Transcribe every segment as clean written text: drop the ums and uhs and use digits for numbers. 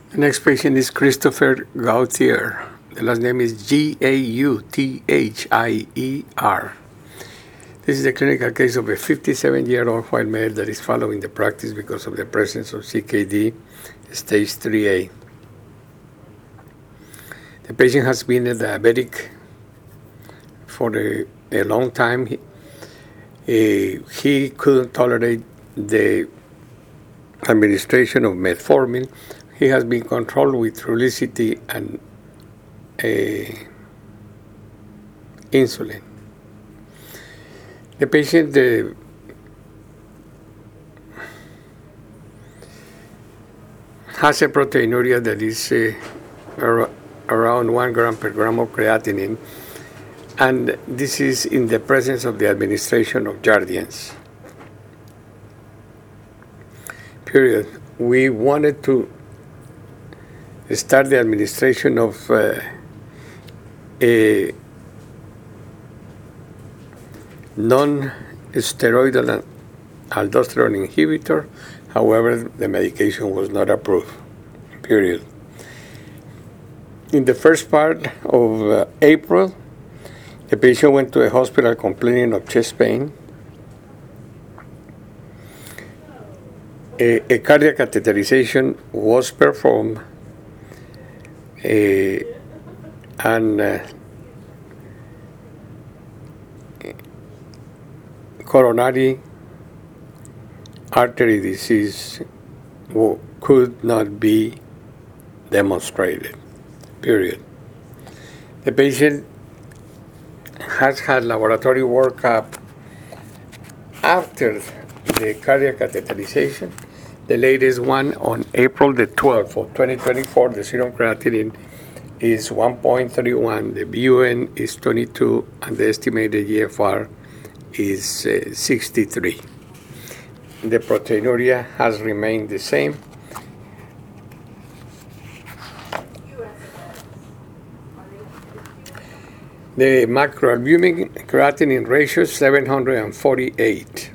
The next patient is Christopher Gauthier. The last name is Gauthier. This is a clinical case of a 57-year-old white male that is following the practice because of the presence of CKD stage 3A. The patient has been a diabetic for a long time. He couldn't tolerate the administration of metformin. He has been controlled with Trulicity and insulin. The patient has a proteinuria that is around 1 gram per gram of creatinine, and this is in the presence of the administration of Jardiance. Period. We wanted to start the administration of a non-steroidal aldosterone inhibitor. However, the medication was not approved. Period. In the first part of April, the patient went to a hospital complaining of chest pain. A cardiac catheterization was performed, and coronary artery disease could not be demonstrated. Period. The patient has had laboratory workup after the cardiac catheterization. The latest one on April the 12th of 2024, the serum creatinine is 1.31, the BUN is 22, and the estimated GFR is 63. The proteinuria has remained the same. The macroalbumin creatinine ratio is 748.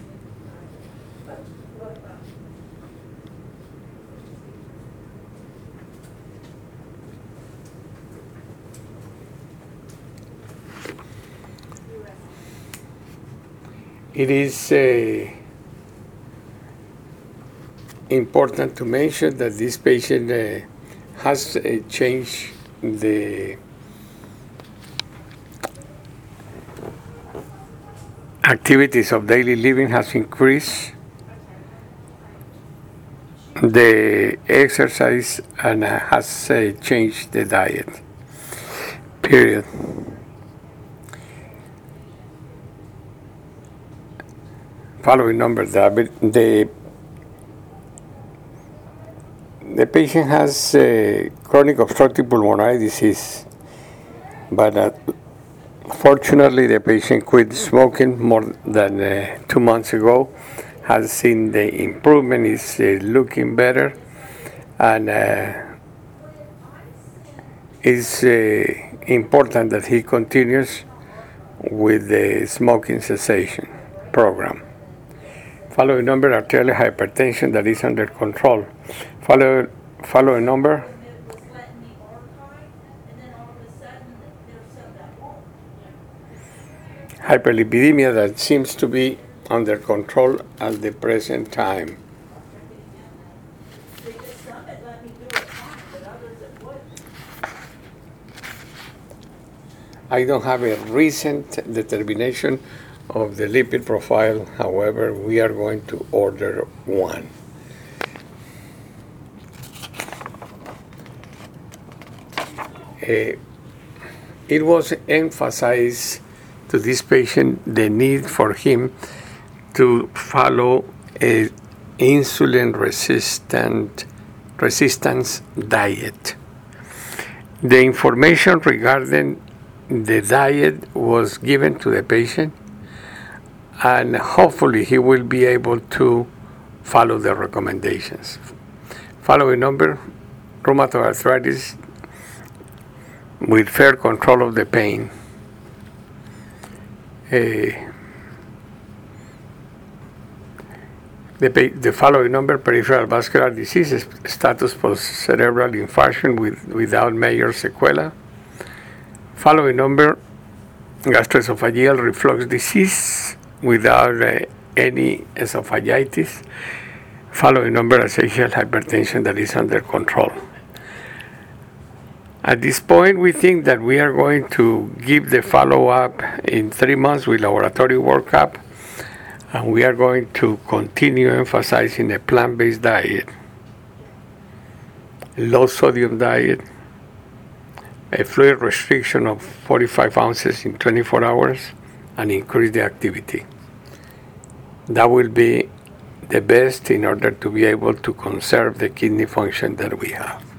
It is important to mention that this patient has changed the activities of daily living, has increased the exercise, and has changed the diet. Period. Following number, the patient has chronic obstructive pulmonary disease, but fortunately the patient quit smoking more than 2 months ago, has seen the improvement, is looking better, and it's important that he continues with the smoking cessation program. Following number, arterial hypertension that is under control. Following number, hyperlipidemia that seems to be under control at the present time. I don't have a recent determination of the lipid profile. However, we are going to order one. It was emphasized to this patient the need for him to follow a insulin resistance diet. The information regarding the diet was given to the patient, and hopefully he will be able to follow the recommendations. Following number, rheumatoid arthritis with fair control of the pain. The following number: peripheral vascular disease, status post-cerebral infarction without major sequela. Following number: gastroesophageal reflux disease without any esophagitis. Following number: essential hypertension that is under control. At this point, we think that we are going to give the follow-up in 3 months with laboratory workup, and we are going to continue emphasizing a plant-based diet, low-sodium diet, a fluid restriction of 45 ounces in 24 hours, and increase the activity. That will be the best in order to be able to conserve the kidney function that we have.